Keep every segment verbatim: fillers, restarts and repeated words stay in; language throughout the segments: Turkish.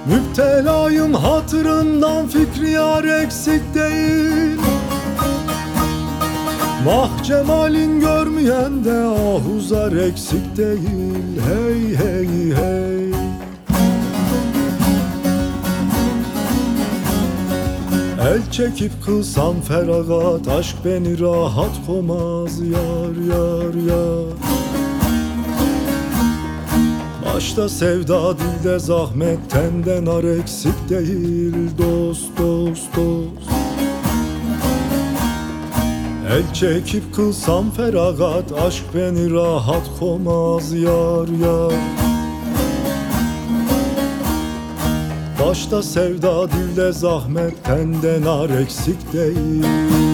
Müptelayım hatırından, fikri yar eksik değil. Mah cemalin görmeyen de ahuzar eksik değil. Hey hey hey. El çekip kılsam feragat, aşk beni rahat komaz yar yar yar. Başta sevda, dilde zahmet, tenden ar eksik değil. Dost dost dost. El çekip kılsam feragat, aşk beni rahat komaz yar yar. Başta sevda, dilde zahmet, tenden ar eksik değil.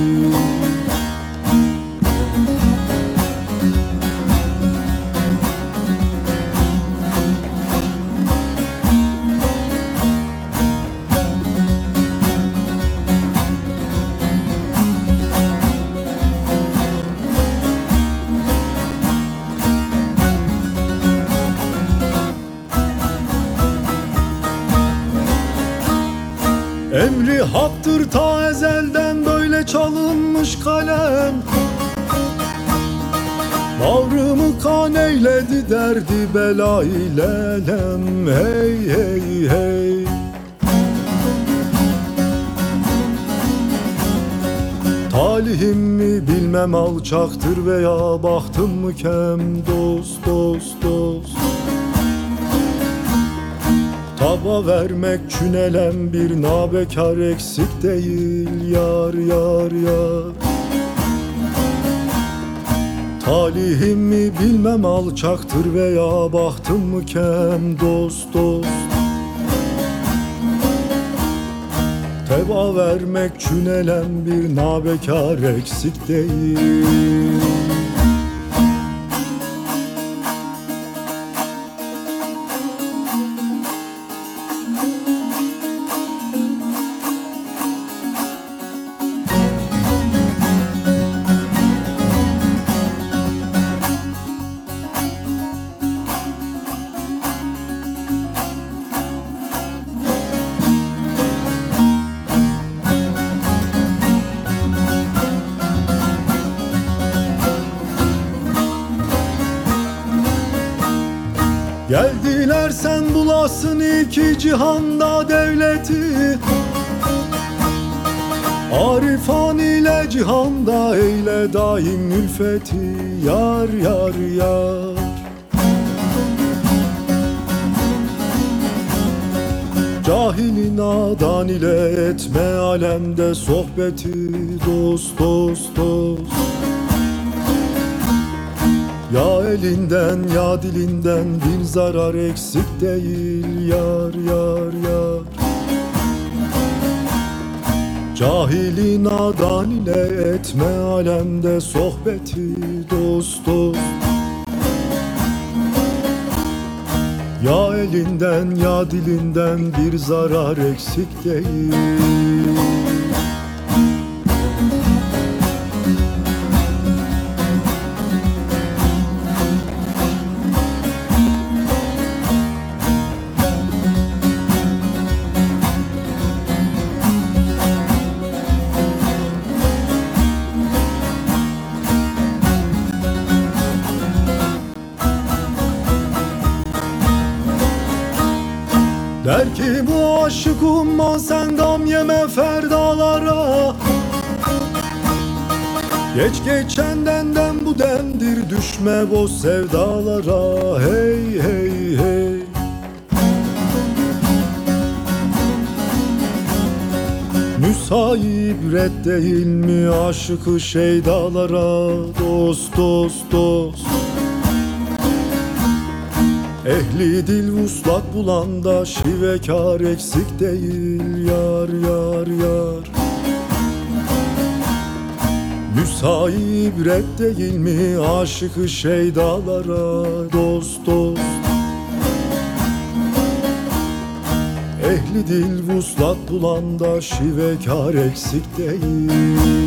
Emri haktır ta ezelden, böyle çalınmış kalem. Bağrımı kan eyledi, derdi bela ilelem. Hey hey hey. Talihim mi bilmem alçaktır, veya bahtım mı kem. Dost dost dost. Taba vermek çünelem, bir nabekar eksik değil. Yar yar yar. Talihim mi bilmem alçaktır, veya bahtım mı kem. Dost dost. Teba vermek çünelem, bir nabekar eksik değil. Geldiler sen bulasın iki cihanda devleti. Arifan ile cihanda eyle daim ülfeti. Yar yar yar. Cahili nadan ile etme alemde sohbeti. Dost dost dost. Ya elinden ya dilinden bir zarar eksik değil. Yar yar yar. Cahili nadan ile etme alemde sohbeti. Dost dost. Ya elinden ya dilinden bir zarar eksik değil. Der ki bu aşık umma sen gam yeme ferdalara. Geç geçenden dem bu demdir, düşme boz sevdalara. Hey hey hey. Müsait değil mi aşıkı şeydalara. Dost dost dost. Ehli dil vuslat bulanda şivekar eksik değil. Yar yar yar. Müsait değil mi aşıkı şeydalara. Dost dost. Ehli dil vuslat bulanda şivekar eksik değil.